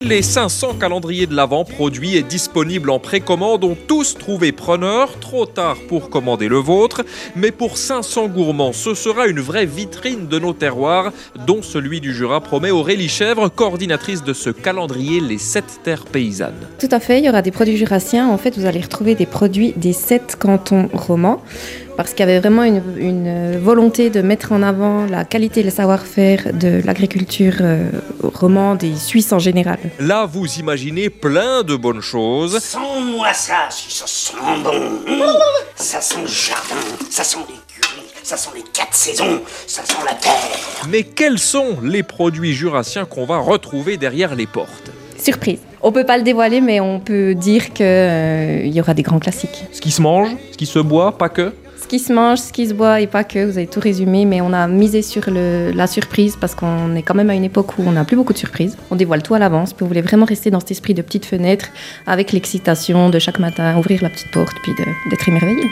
Les 500 calendriers de l'Avent produits et disponibles en précommande ont tous trouvé preneur, trop tard pour commander le vôtre. Mais pour 500 gourmands, ce sera une vraie vitrine de nos terroirs, dont celui du Jura, promet Aurélie Chèvre, coordinatrice de ce calendrier Les 7 terres paysannes. Tout à fait, il y aura des produits jurassiens. En fait, vous allez retrouver des produits des 7 cantons romans, parce qu'il y avait vraiment une volonté de mettre en avant la qualité et le savoir-faire de l'agriculture romande et suisse en général. Là, vous imaginez plein de bonnes choses. Sens-moi ça, si ça sent bon. Ça sent le jardin, ça sent l'écurie, ça sent les 4 saisons, ça sent la terre. Mais quels sont les produits jurassiens qu'on va retrouver derrière les portes ? Surprise. On ne peut pas le dévoiler, mais on peut dire qu'il y aura des grands classiques. Ce qui se mange, ce qui se boit, pas que ? Ce qui se mange, ce qui se boit et pas que, vous avez tout résumé, mais on a misé sur la surprise parce qu'on est quand même à une époque où on n'a plus beaucoup de surprises. On dévoile tout à l'avance, puis on voulait vraiment rester dans cet esprit de petite fenêtre avec l'excitation de chaque matin, ouvrir la petite porte, puis d'être émerveillé.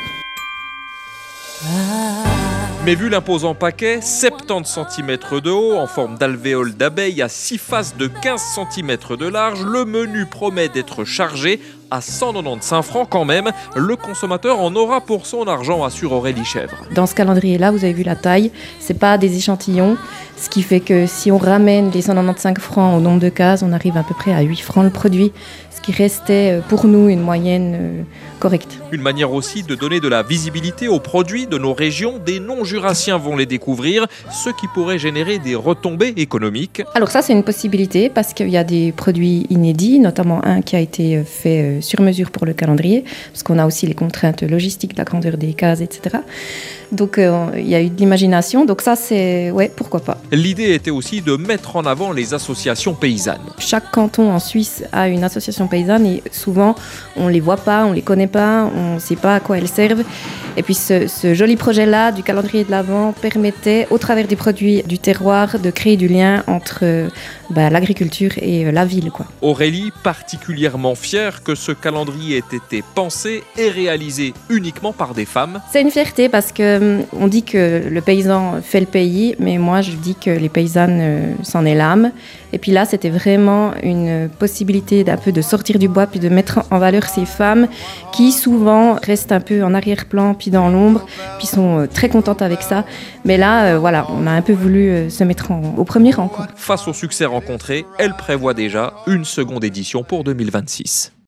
Mais vu l'imposant paquet, 70 cm de haut, en forme d'alvéole d'abeille à 6 faces de 15 cm de large, le menu promet d'être chargé à 195 francs quand même. Le consommateur en aura pour son argent, assure Aurélie Chèvre. Dans ce calendrier-là, vous avez vu la taille, c'est pas des échantillons, ce qui fait que si on ramène les 195 francs au nombre de cases, on arrive à peu près à 8 francs le produit, ce qui restait pour nous une moyenne correcte. Une manière aussi de donner de la visibilité aux produits de nos régions. Des non-jurassiens vont les découvrir, ce qui pourrait générer des retombées économiques. Alors ça, c'est une possibilité parce qu'il y a des produits inédits, notamment un qui a été fait sur mesure pour le calendrier, parce qu'on a aussi les contraintes logistiques, la grandeur des cases, etc. Donc il y a eu de l'imagination, donc ça c'est, ouais, pourquoi pas. L'idée était aussi de mettre en avant les associations paysannes. Chaque canton en Suisse a une association paysanne et souvent on les voit pas, on les connaît pas, on ne sait pas à quoi elles servent. Et puis ce joli projet-là du calendrier de l'Avent permettait, au travers des produits du terroir, de créer du lien entre l'agriculture et la ville, quoi. Aurélie, particulièrement fière que ce calendrier ait été pensé et réalisé uniquement par des femmes. C'est une fierté parce qu'on dit que le paysan fait le pays, mais moi je dis que les paysannes c'en est l'âme. Et puis là, c'était vraiment une possibilité d'un peu de sortir du bois puis de mettre en valeur ces femmes qui souvent restent un peu en arrière-plan puis dans l'ombre, puis sont très contentes avec ça. Mais là, voilà, on a un peu voulu se mettre au premier rang, quoi. Face au succès rencontré, elle prévoit déjà une seconde édition pour 2026.